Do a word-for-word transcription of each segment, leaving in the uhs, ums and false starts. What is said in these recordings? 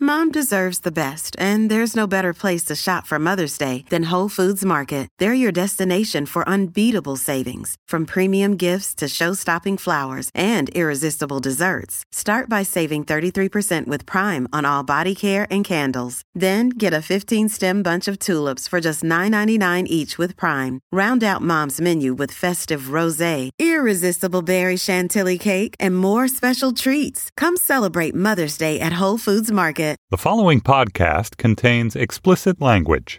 Mom deserves the best, and there's no better place to shop for Mother's Day than Whole Foods Market. They're your destination for unbeatable savings, from premium gifts to show-stopping flowers and irresistible desserts. Start by saving thirty-three percent with Prime on all body care and candles. Then get a fifteen-stem bunch of tulips for just nine ninety-nine each with Prime. Round out Mom's menu with festive rosé, irresistible berry chantilly cake, and more special treats. Come celebrate Mother's Day at Whole Foods Market. The following podcast contains explicit language.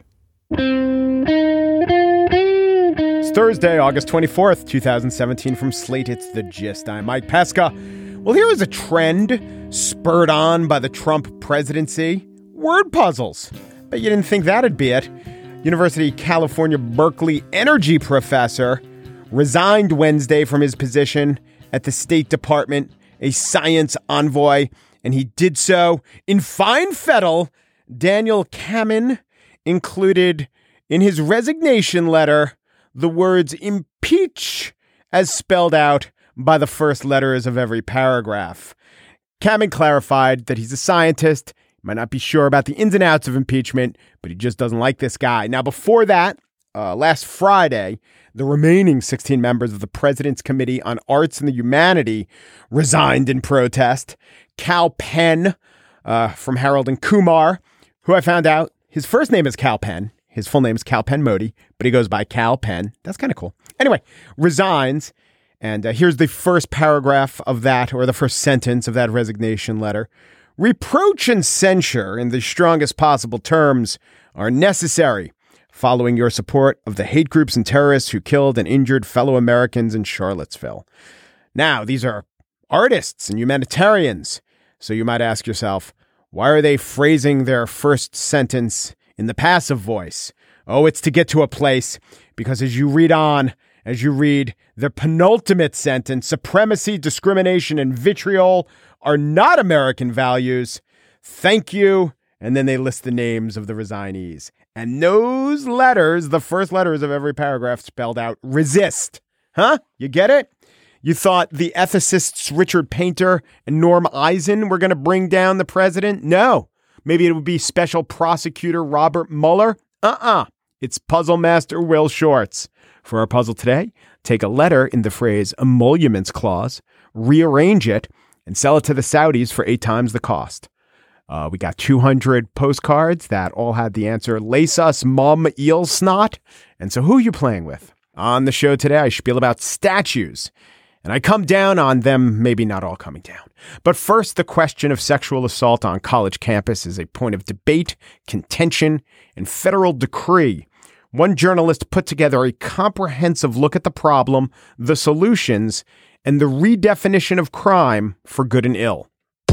It's Thursday, August twenty-fourth, twenty seventeen. From Slate, it's The Gist. I'm Mike Pesca. Well, here is a trend spurred on by the Trump presidency. Word puzzles. Bet you didn't think that'd be it. University of California, Berkeley energy professor resigned Wednesday from his position at the State Department, a science envoy. And he did so in fine fettle. Daniel Kamen included in his resignation letter the words impeach as spelled out by the first letters of every paragraph. Kamen clarified that he's a scientist. He might not be sure about the ins and outs of impeachment, but he just doesn't like this guy. Now, before that, uh, last Friday, the remaining sixteen members of the President's Committee on Arts and the Humanity resigned in protest. Kal Penn uh, from Harold and Kumar, who I found out his first name is Kal Penn. His full name is Kal Penn Modi, but he goes by Kal Penn. That's kind of cool. Anyway, resigns. And uh, here's the first paragraph of that, or the first sentence of that resignation letter. Reproach and censure in the strongest possible terms are necessary following your support of the hate groups and terrorists who killed and injured fellow Americans in Charlottesville. Now, these are artists and humanitarians. So you might ask yourself, why are they phrasing their first sentence in the passive voice? Oh, it's to get to a place, because as you read on, as you read the penultimate sentence, supremacy, discrimination, and vitriol are not American values. Thank you. And then they list the names of the resignees. And those letters, the first letters of every paragraph, spelled out resist. Huh? You get it? You thought the ethicists Richard Painter and Norm Eisen were going to bring down the president? No. Maybe it would be Special Prosecutor Robert Mueller? Uh-uh. It's Puzzle Master Will Shortz. For our puzzle today, take a letter in the phrase emoluments clause, rearrange it, and sell it to the Saudis for eight times the cost. Uh, we got two hundred postcards that all had the answer, lace us mum eel snot. And so who are you playing with? On the show today, I spiel about statues. And I come down on them, maybe not all coming down. But first, the question of sexual assault on college campus is a point of debate, contention, and federal decree. One journalist put together a comprehensive look at the problem, the solutions, and the redefinition of crime for good and ill.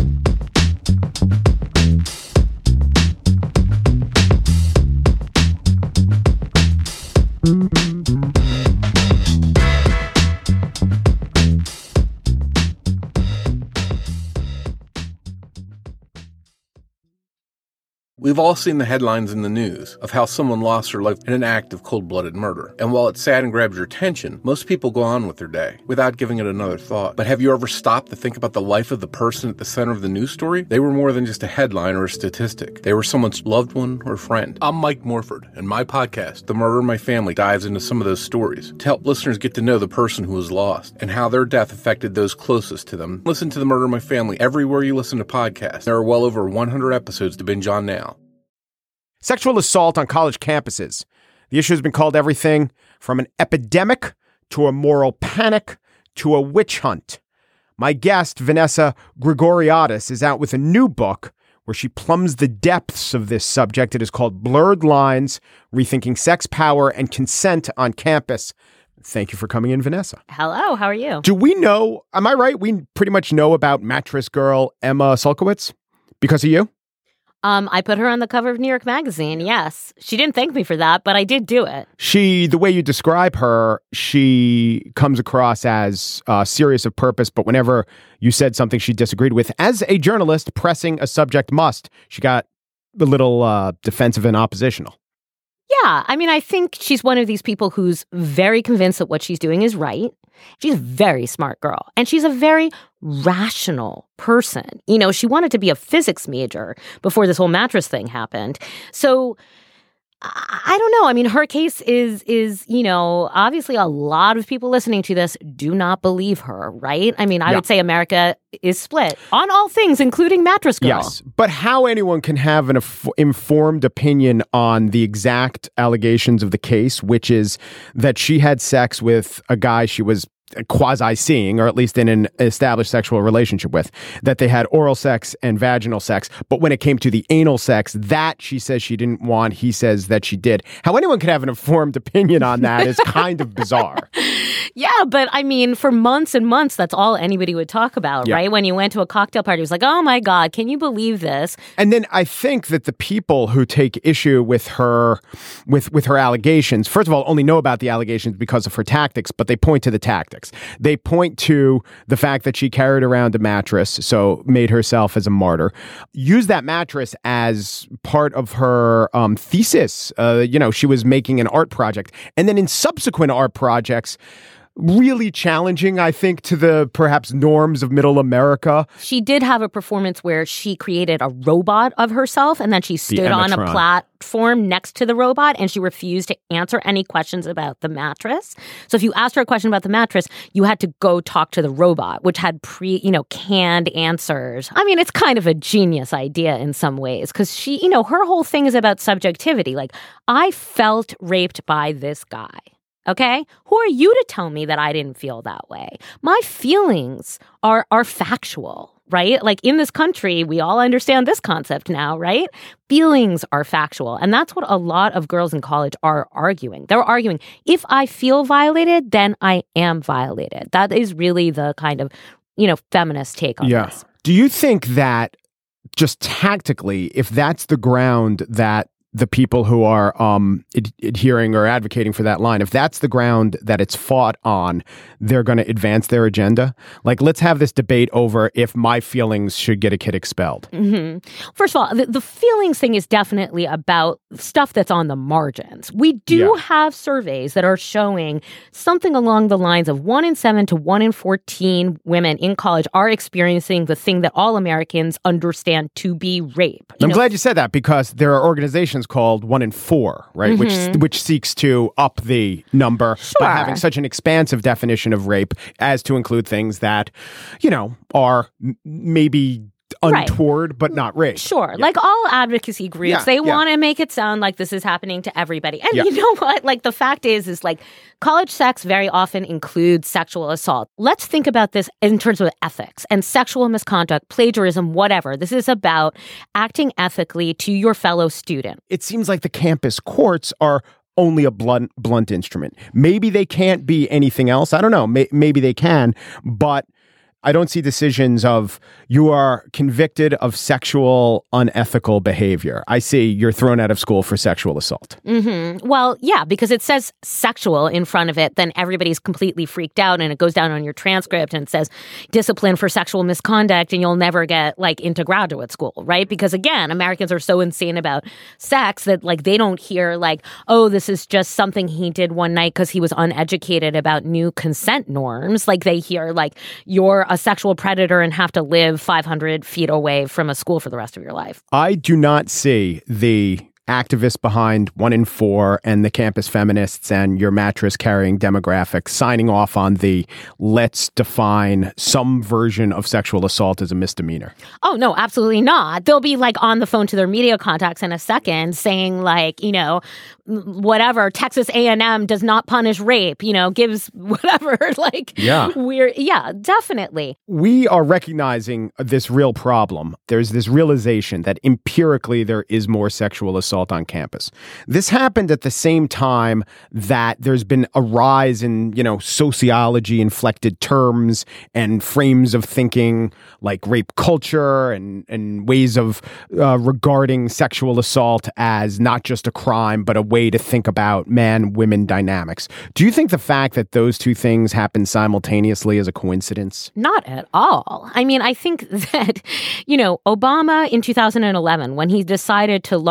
We've all seen the headlines in the news of how someone lost her life in an act of cold-blooded murder. And while it's sad and grabs your attention, most people go on with their day without giving it another thought. But have you ever stopped to think about the life of the person at the center of the news story? They were more than just a headline or a statistic. They were someone's loved one or friend. I'm Mike Morford, and my podcast, The Murder in My Family, dives into some of those stories to help listeners get to know the person who was lost and how their death affected those closest to them. Listen to The Murder in My Family everywhere you listen to podcasts. There are well over one hundred episodes to binge on now. Sexual assault on college campuses. The issue has been called everything from an epidemic to a moral panic to a witch hunt. My guest, Vanessa Grigoriadis, is out with a new book where she plumbs the depths of this subject. It is called Blurred Lines, Rethinking Sex, Power, and Consent on Campus. Thank you for coming in, Vanessa. Hello, how are you? Do we know, am I right? We pretty much know about mattress girl Emma Sulkowicz because of you? Um, I put her on the cover of New York Magazine, yes. She didn't thank me for that, but I did do it. She, the way you describe her, she comes across as uh, serious of purpose, but whenever you said something she disagreed with, as a journalist, pressing a subject must, she got a little uh, defensive and oppositional. Yeah, I mean, I think she's one of these people who's very convinced that what she's doing is right. She's a very smart girl, and she's a very rational person. You know, she wanted to be a physics major before this whole mattress thing happened. So I don't know. I mean, her case is, is you know, obviously a lot of people listening to this do not believe her, right? I mean, I yeah. would say America is split on all things, including Mattress Girl. Yes, but how anyone can have an inf- informed opinion on the exact allegations of the case, which is that she had sex with a guy she was quasi-seeing, or at least in an established sexual relationship with, that they had oral sex and vaginal sex. But when it came to the anal sex, that she says she didn't want, he says that she did. How anyone can have an informed opinion on that is kind of bizarre. Yeah, but I mean, for months and months, that's all anybody would talk about, yeah. right? When you went to a cocktail party, it was like, oh my God, can you believe this? And then I think that the people who take issue with her, with, with her allegations, first of all, only know about the allegations because of her tactics, but they point to the tactics. They point to the fact that she carried around a mattress, so made herself as a martyr, used that mattress as part of her um, thesis. Uh, you know, she was making an art project. And then in subsequent art projects, really challenging, I think, to the perhaps norms of middle America. She did have a performance where she created a robot of herself, and then she stood on a platform next to the robot, and she refused to answer any questions about the mattress. So if you asked her a question about the mattress, you had to go talk to the robot, which had pre, you know, canned answers. I mean, it's kind of a genius idea in some ways, because she, you know, her whole thing is about subjectivity. Like, I felt raped by this guy. Okay? Who are you to tell me that I didn't feel that way? My feelings are are factual, right? Like in this country, we all understand this concept now, right? Feelings are factual. And that's what a lot of girls in college are arguing. They're arguing, if I feel violated, then I am violated. That is really the kind of, you know, feminist take on yeah. this. Do you think that just tactically, if that's the ground that the people who are um, ad- adhering or advocating for that line, if that's the ground that it's fought on, they're going to advance their agenda? Like, let's have this debate over if my feelings should get a kid expelled. Mm-hmm. First of all, the, the feelings thing is definitely about stuff that's on the margins. We do yeah. have surveys that are showing something along the lines of one in seven to one in fourteen women in college are experiencing the thing that all Americans understand to be rape. You I'm know? glad you said that, because there are organizations called One in Four, right, mm-hmm. which which seeks to up the number sure. by having such an expansive definition of rape as to include things that, you know, are m- maybe untoward, right. but not rape. Sure. Yeah. Like all advocacy groups, yeah, they yeah. want to make it sound like this is happening to everybody. And yeah. you know what? Like the fact is, is like college sex very often includes sexual assault. Let's think about this in terms of ethics and sexual misconduct, plagiarism, whatever. This is about acting ethically to your fellow student. It seems like the campus courts are only a blunt, blunt instrument. Maybe they can't be anything else. I don't know. May- maybe they can, but I don't see decisions of you are convicted of sexual unethical behavior. I see you're thrown out of school for sexual assault. Mm-hmm. Well, yeah, because it says sexual in front of it, then everybody's completely freaked out and it goes down on your transcript and it says discipline for sexual misconduct and you'll never get like into graduate school, right? Because again, Americans are so insane about sex that like they don't hear like, oh, this is just something he did one night because he was uneducated about new consent norms. Like they hear like you're a sexual predator and have to live five hundred feet away from a school for the rest of your life. I do not see the activists behind One in Four and the campus feminists and your mattress carrying demographic signing off on the let's define some version of sexual assault as a misdemeanor. Oh, no, absolutely not. They'll be like on the phone to their media contacts in a second saying like, you know, whatever, Texas A and M does not punish rape, you know, gives whatever, like, yeah. we're, yeah, definitely. We are recognizing this real problem. There's this realization that empirically there is more sexual assault on campus. This happened at the same time that there's been a rise in, you know, sociology inflected terms and frames of thinking like rape culture and, and ways of uh, regarding sexual assault as not just a crime, but a way to think about man-women dynamics. Do you think the fact that those two things happen simultaneously is a coincidence? Not at all. I mean, I think that, you know, Obama in two thousand eleven, when he decided to largely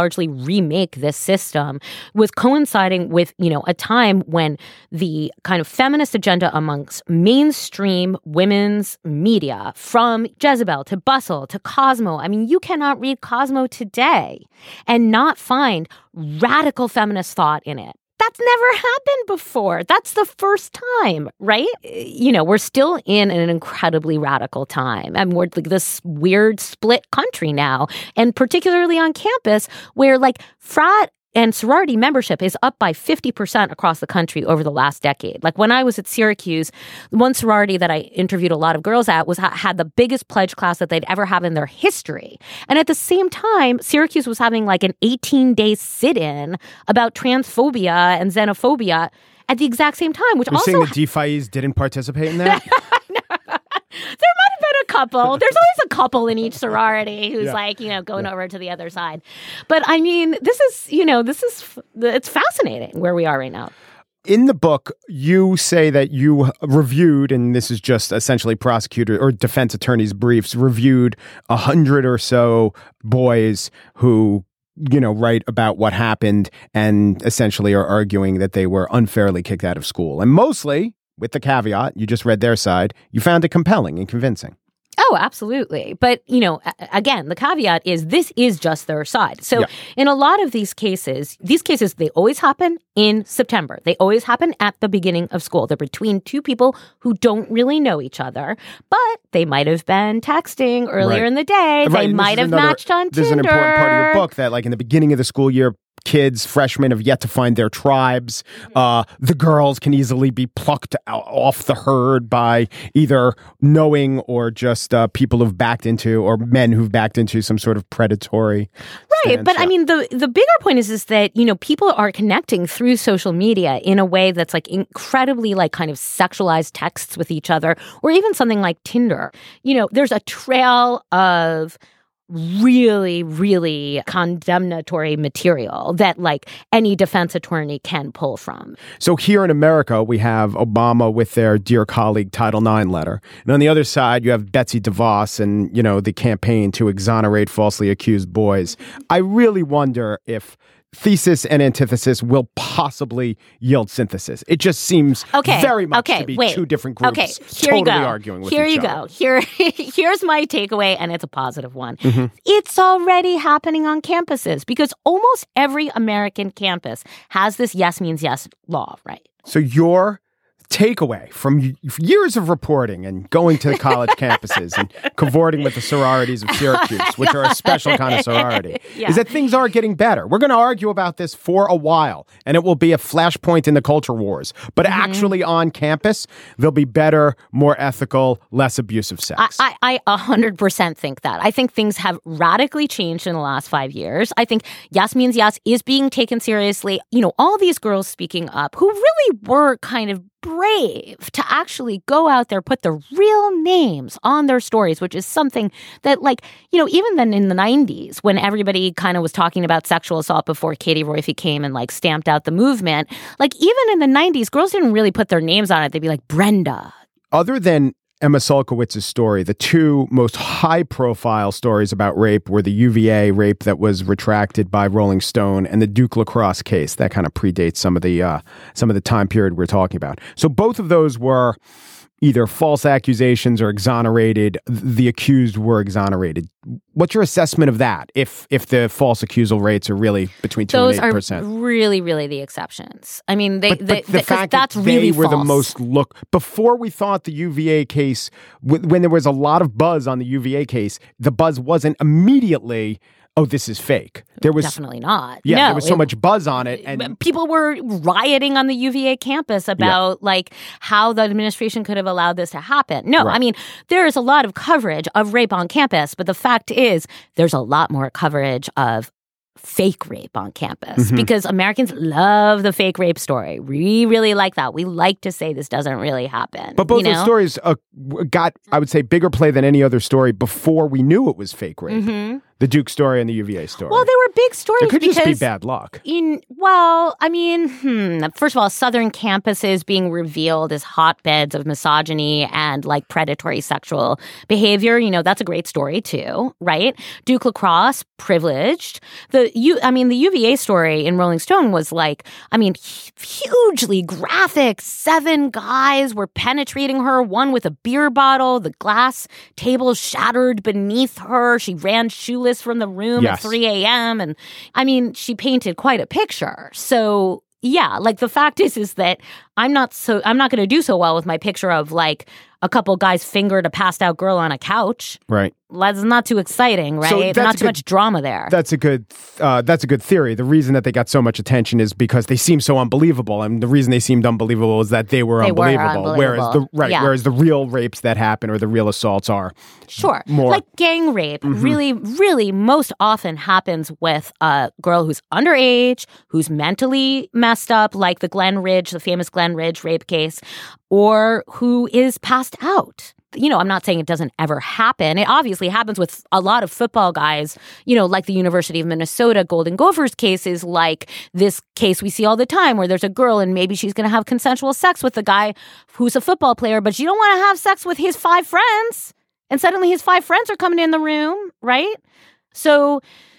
remake this system was coinciding with, you know, a time when the kind of feminist agenda amongst mainstream women's media, from Jezebel to Bustle to Cosmo, I mean, you cannot read Cosmo today and not find radical feminist thought in it. That's never happened before. That's the first time, right? You know, we're still in an incredibly radical time. And we're like this weird split country now. And particularly on campus where like frat and sorority membership is up by fifty percent across the country over the last decade. Like when I was at Syracuse, one sorority that I interviewed a lot of girls at was had the biggest pledge class that they'd ever have in their history. And at the same time, Syracuse was having like an eighteen-day sit-in about transphobia and xenophobia at the exact same time, which You're also... saying the D F I Es didn't participate in that? There might have been a couple. There's always a couple in each sorority who's yeah. like, you know, going yeah. over to the other side. But I mean, this is, you know, this is, it's fascinating where we are right now. In the book, you say that you reviewed, and this is just essentially prosecutor or defense attorneys' briefs, reviewed a hundred or so boys who, you know, write about what happened and essentially are arguing that they were unfairly kicked out of school. And mostly, with the caveat, you just read their side, you found it compelling and convincing. Oh, absolutely. But, you know, again, the caveat is this is just their side. So yeah. in a lot of these cases, these cases, they always happen in September. They always happen at the beginning of school. They're between two people who don't really know each other, but they might have been texting earlier right. in the day. Right. They might have another, matched on this Tinder. This is an important part of your book that, like, in the beginning of the school year, kids, freshmen have yet to find their tribes. Uh, the girls can easily be plucked out, off the herd by either knowing or just uh, people who've backed into, or men who've backed into some sort of predatory Right. stance. But yeah. I mean, the, the bigger point is, is that, you know, people are connecting through social media in a way that's like incredibly like kind of sexualized texts with each other, or even something like Tinder. You know, there's a trail of really, really condemnatory material that like any defense attorney can pull from. So here in America, we have Obama with their Dear Colleague Title nine letter. And on the other side, you have Betsy DeVos and, you know, the campaign to exonerate falsely accused boys. I really wonder if thesis and antithesis will possibly yield synthesis. It just seems okay, very much okay, to be wait. two different groups okay, here totally you go. arguing with here each you other. Here you go. Here, here's my takeaway, and it's a positive one. Mm-hmm. It's already happening on campuses because almost every American campus has this yes means yes law, right? So your takeaway from years of reporting and going to college campuses and cavorting with the sororities of Syracuse, which are a special kind of sorority, yeah. is that things are getting better. We're going to argue about this for a while, and it will be a flashpoint in the culture wars. But mm-hmm. actually on campus, there'll be better, more ethical, less abusive sex. I, I, I one hundred percent think that. I think things have radically changed in the last five years. I think yes means yes is being taken seriously. You know, all these girls speaking up who really were kind of brave to actually go out there, put the real names on their stories, which is something that, like, you know, even then in the nineties, when everybody kind of was talking about sexual assault before Katie Roiphe came and like stamped out the movement, like even in the nineties, girls didn't really put their names on it. They'd be like, Brenda. Other than Emma Sulkowicz's story, the two most high-profile stories about rape were the U V A rape that was retracted by Rolling Stone and the Duke lacrosse case. That kind of predates some of the uh, some of the time period we're talking about. So both of those were either false accusations or exonerated. The accused were exonerated. What's your assessment of that? If if the false accusal rates are really between two Those and eight percent, are really, really the exceptions. I mean, they, but, they, but the they, fact that's that really they were false. the most look before we thought the U V A case, w- when there was a lot of buzz on the U V A case, the buzz wasn't immediately, oh, this is fake. There was definitely not. Yeah, no, there was so it, much buzz on it, and people were rioting on the U V A campus about yeah. like how the administration could have allowed this to happen. No, right. I mean, there is a lot of coverage of rape on campus, but the fact is there's a lot more coverage of fake rape on campus mm-hmm. because Americans love the fake rape story. We really like that. We like to say this doesn't really happen. But both you know? those stories uh, got, I would say, bigger play than any other story before we knew it was fake rape. Mm-hmm. The Duke story and the U V A story. Well, they were big stories. It could because just be bad luck. In well, I mean, hmm, first of all, Southern campuses being revealed as hotbeds of misogyny and like predatory sexual behavior. You know, that's a great story too, right? Duke lacrosse, privileged. The U, I mean, the U V A story in Rolling Stone was like, I mean, hugely graphic. Seven guys were penetrating her, one with a beer bottle. The glass table shattered beneath her. She ran shoeless from the room yes. at three a.m. And I mean, she painted quite a picture. So yeah, like the fact is, is that I'm not so, I'm not going to do so well with my picture of like a couple guys fingered a passed out girl on a couch. Right. That's not too exciting, right? So not too good, much drama there. That's a good uh, that's a good theory. The reason that they got so much attention is because they seem so unbelievable. And the reason they seemed unbelievable is that they were, they unbelievable, were unbelievable. Whereas the right, yeah. whereas the real rapes that happen or the real assaults are sure. more like gang rape mm-hmm. really, really most often happens with a girl who's underage, who's mentally messed up, like the Glen Ridge, the famous Glen Ridge rape case, or who is passed out. You know, I'm not saying it doesn't ever happen. It obviously happens with a lot of football guys, you know, like the University of Minnesota Golden Gophers cases, like this case we see all the time where there's a girl and maybe she's going to have consensual sex with the guy who's a football player, but you don't want to have sex with his five friends. And suddenly his five friends are coming in the room, right? So,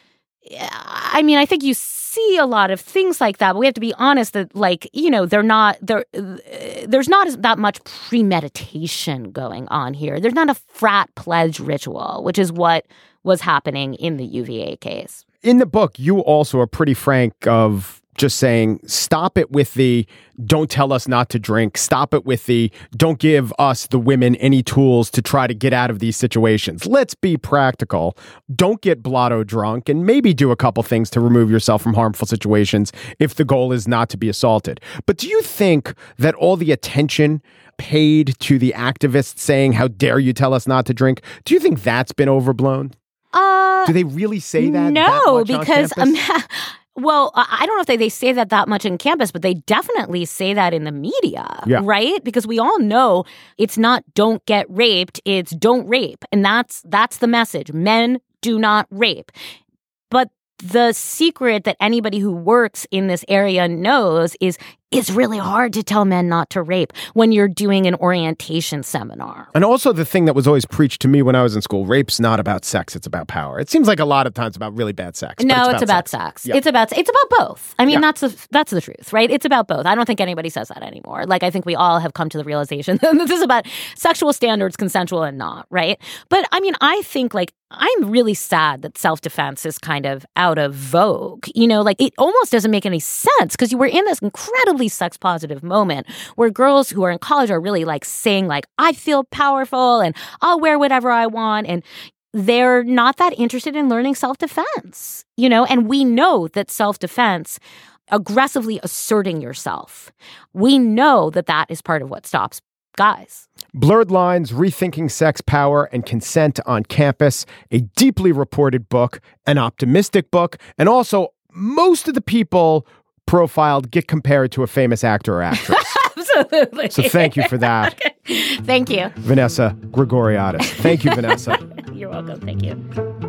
I mean, I think you see a lot of things like that, but we have to be honest that, like, you know, they're not, they're, there's not that much premeditation going on here. There's not a frat pledge ritual, which is what was happening in the U V A case. In the book, you also are pretty frank of just saying, stop it with the don't tell us not to drink. Stop it with the don't give us, the women, any tools to try to get out of these situations. Let's be practical. Don't get blotto drunk and maybe do a couple things to remove yourself from harmful situations if the goal is not to be assaulted. But do you think that all the attention paid to the activists saying, how dare you tell us not to drink, do you think that's been overblown? Uh, do they really say that? No, that much because on campus? Um, Well, I don't know if they, they say that that much in campus, but they definitely say that in the media, yeah. right? Because we all know it's not don't get raped, it's don't rape. And that's that's the message. Men do not rape. But the secret that anybody who works in this area knows is it's really hard to tell men not to rape when you're doing an orientation seminar. And also the thing that was always preached to me when I was in school, rape's not about sex, it's about power. It seems like a lot of times about really bad sex. No, it's, it's about about sex. sex. Yep. It's about it's about both. I mean, yeah. that's the that's the truth, right? It's about both. I don't think anybody says that anymore. Like, I think we all have come to the realization that this is about sexual standards, consensual and not, right? But I mean, I think like I'm really sad that self-defense is kind of out of vogue. You know, like it almost doesn't make any sense because you were in this incredibly sex-positive moment where girls who are in college are really like saying like, I feel powerful and I'll wear whatever I want. And they're not that interested in learning self-defense, you know, and we know that self-defense, aggressively asserting yourself, we know that that is part of what stops guys. Blurred Lines, Rethinking Sex, Power, and Consent on Campus, a deeply reported book, an optimistic book, and also most of the people profiled get compared to a famous actor or actress. Absolutely. So thank you for that. Thank you. Vanessa Grigoriadis. Thank you, Vanessa. You're welcome. Thank you.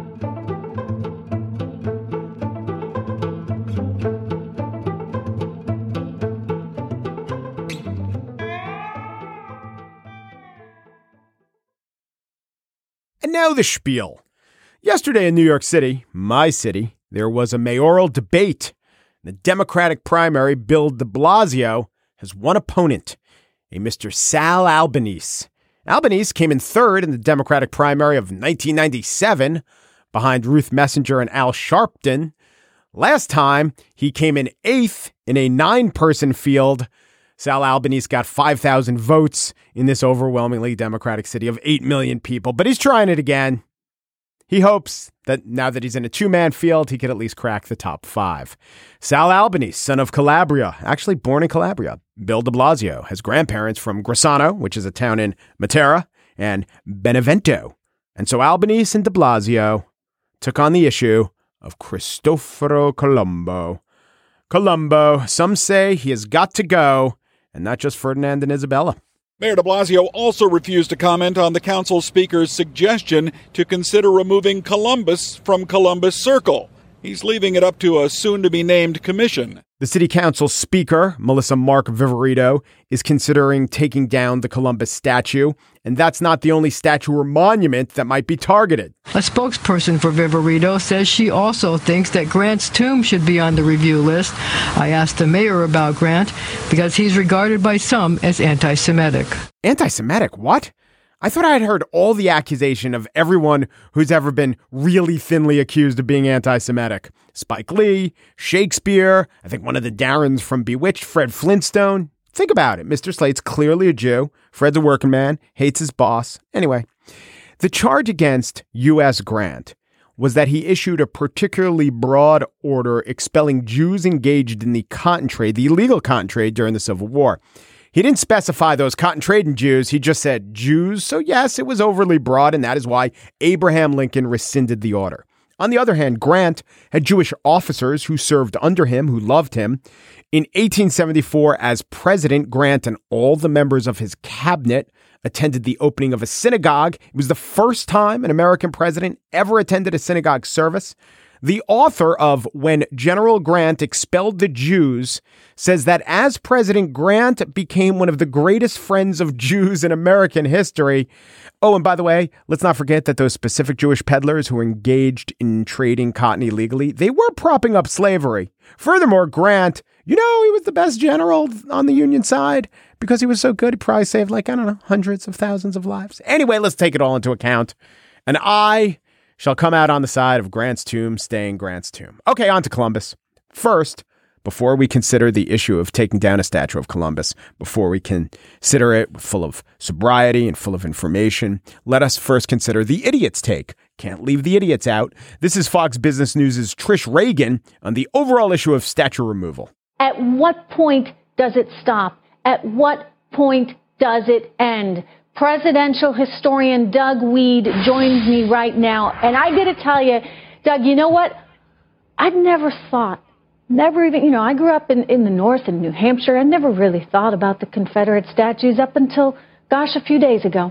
And now the spiel. Yesterday in New York City, my city, there was a mayoral debate. In the Democratic primary, Bill de Blasio has one opponent, a Mister Sal Albanese. Albanese came in third in the Democratic primary of nineteen ninety-seven, behind Ruth Messenger and Al Sharpton. Last time, he came in eighth in a nine-person field. Sal Albanese got five thousand votes in this overwhelmingly Democratic city of eight million people, but he's trying it again. He hopes that now that he's in a two-man field, he could at least crack the top five. Sal Albanese, son of Calabria, actually born in Calabria. Bill de Blasio has grandparents from Grissano, which is a town in Matera, and Benevento. And so Albanese and de Blasio took on the issue of Cristoforo Colombo. Colombo, some say he has got to go, and not just Ferdinand and Isabella. Mayor de Blasio also refused to comment on the council speaker's suggestion to consider removing Columbus from Columbus Circle. He's leaving it up to a soon-to-be-named commission. The city council speaker, Melissa Mark Viverito, is considering taking down the Columbus statue, and that's not the only statue or monument that might be targeted. A spokesperson for Viverito says she also thinks that Grant's tomb should be on the review list. I asked the mayor about Grant because he's regarded by some as anti-Semitic. Anti-Semitic? What? I thought I had heard all the accusation of everyone who's ever been really thinly accused of being anti-Semitic. Spike Lee, Shakespeare, I think one of the Darrens from Bewitched, Fred Flintstone. Think about it. Mister Slate's clearly a Jew. Fred's a working man, hates his boss. Anyway, the charge against U S Grant was that he issued a particularly broad order expelling Jews engaged in the cotton trade, the illegal cotton trade during the Civil War. He didn't specify those cotton trading Jews. He just said Jews. So yes, it was overly broad, and that is why Abraham Lincoln rescinded the order. On the other hand, Grant had Jewish officers who served under him, who loved him. In eighteen seventy-four, as president, Grant and all the members of his cabinet attended the opening of a synagogue. It was the first time an American president ever attended a synagogue service. The author of When General Grant Expelled the Jews says that as president, Grant became one of the greatest friends of Jews in American history. Oh, and by the way, let's not forget that those specific Jewish peddlers who were engaged in trading cotton illegally, they were propping up slavery. Furthermore, Grant, you know, he was the best general on the Union side because he was so good. He probably saved like, I don't know, hundreds of thousands of lives. Anyway, let's take it all into account. And I shall come out on the side of Grant's tomb staying Grant's tomb. Okay, on to Columbus. First, before we consider the issue of taking down a statue of Columbus, before we consider it full of sobriety and full of information, let us first consider the idiot's take. Can't leave the idiots out. This is Fox Business News' Trish Regan on the overall issue of statue removal. At what point does it stop? At what point does it end? Presidential historian Doug Weed joins me right now. And I got to tell you, Doug, you know what? I've never thought, never even, you know, I grew up in, in the North in New Hampshire. I never really thought about the Confederate statues up until, gosh, a few days ago.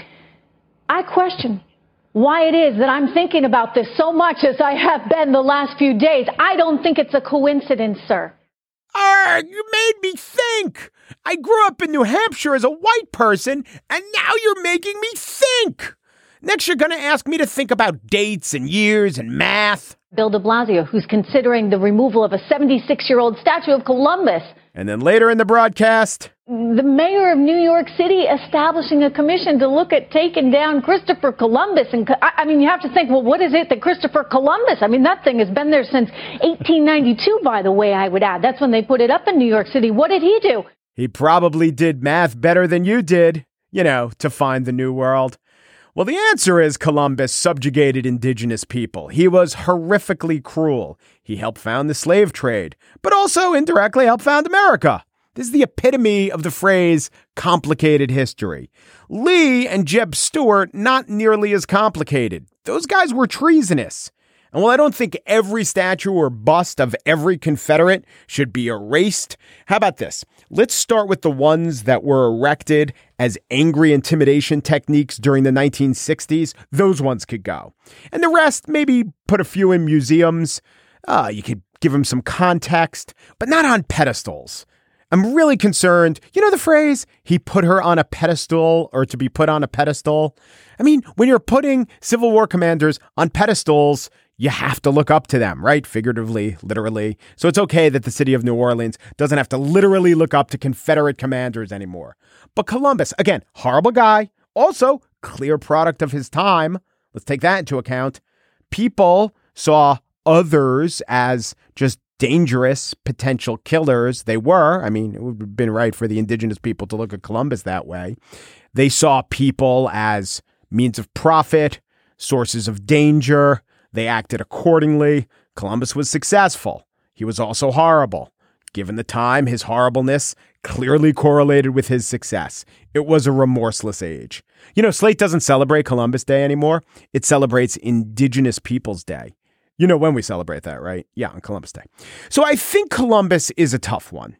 I question why it is that I'm thinking about this so much as I have been the last few days. I don't think it's a coincidence, sir. Arr, you made me think. I grew up in New Hampshire as a white person, and now you're making me think. Next, you're going to ask me to think about dates and years and math. Bill de Blasio, who's considering the removal of a seventy-six-year-old statue of Columbus. And then later in the broadcast, the mayor of New York City establishing a commission to look at taking down Christopher Columbus. And I mean, you have to think, well, what is it that Christopher Columbus? I mean, that thing has been there since eighteen ninety-two, by the way, I would add. That's when they put it up in New York City. What did he do? He probably did math better than you did, you know, to find the New World. Well, the answer is Columbus subjugated indigenous people. He was horrifically cruel. He helped found the slave trade, but also indirectly helped found America. This is the epitome of the phrase complicated history. Lee and Jeb Stuart, not nearly as complicated. Those guys were treasonous. And while I don't think every statue or bust of every Confederate should be erased, how about this? Let's start with the ones that were erected as angry intimidation techniques during the nineteen sixties. Those ones could go. And the rest, maybe put a few in museums. Uh, you could give them some context, but not on pedestals. I'm really concerned. You know the phrase, he put her on a pedestal or to be put on a pedestal? I mean, when you're putting Civil War commanders on pedestals, you have to look up to them, right? Figuratively, literally. So it's okay that the city of New Orleans doesn't have to literally look up to Confederate commanders anymore. But Columbus, again, horrible guy. Also, clear product of his time. Let's take that into account. People saw others as just dangerous potential killers. They were. I mean, it would have been right for the indigenous people to look at Columbus that way. They saw people as means of profit, sources of danger. They acted accordingly. Columbus was successful. He was also horrible. Given the time, his horribleness clearly correlated with his success. It was a remorseless age. You know, Slate doesn't celebrate Columbus Day anymore. It celebrates Indigenous Peoples Day. You know when we celebrate that, right? Yeah, on Columbus Day. So I think Columbus is a tough one.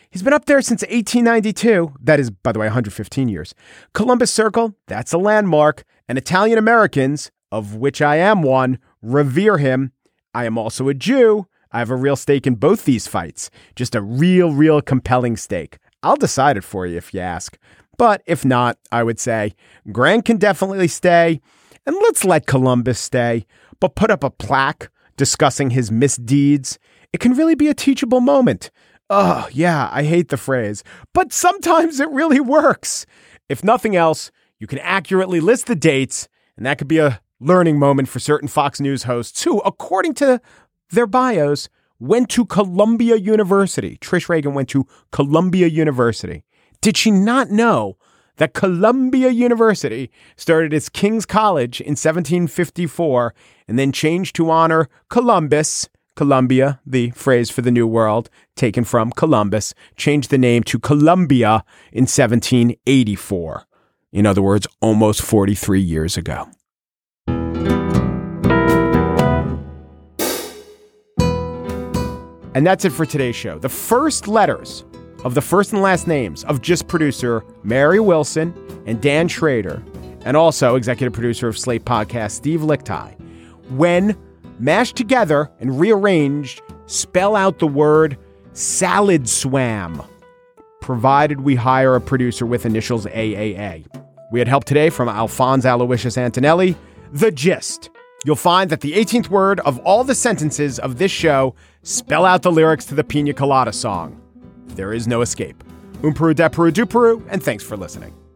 He's been up there since eighteen ninety-two. That is, by the way, one hundred fifteen years. Columbus Circle, that's a landmark. And Italian Americans, of which I am one, revere him. I am also a Jew. I have a real stake in both these fights. Just a real, real compelling stake. I'll decide it for you if you ask. But if not, I would say Grant can definitely stay. And let's let Columbus stay. But put up a plaque discussing his misdeeds. It can really be a teachable moment. Oh, yeah, I hate the phrase. But sometimes it really works. If nothing else, you can accurately list the dates. And that could be a learning moment for certain Fox News hosts who, according to their bios, went to Columbia University. Trish Reagan went to Columbia University. Did she not know that Columbia University started as King's College in seventeen fifty-four and then changed to honor Columbus? Columbia, the phrase for the New World, taken from Columbus, changed the name to Columbia in seventeen eighty-four. In other words, almost forty-three years ago. And that's it for today's show. The first letters of the first and last names of Just producer Mary Wilson and Dan Schrader, and also executive producer of Slate Podcast, Steve Lickteig, when mashed together and rearranged, spell out the word salad swam, provided we hire a producer with initials A A A. We had help today from Alphonse Aloysius Antonelli. The gist. You'll find that the eighteenth word of all the sentences of this show spell out the lyrics to the Pina Colada song. There is no escape. Um Peru, de Peru, du Peru, and thanks for listening.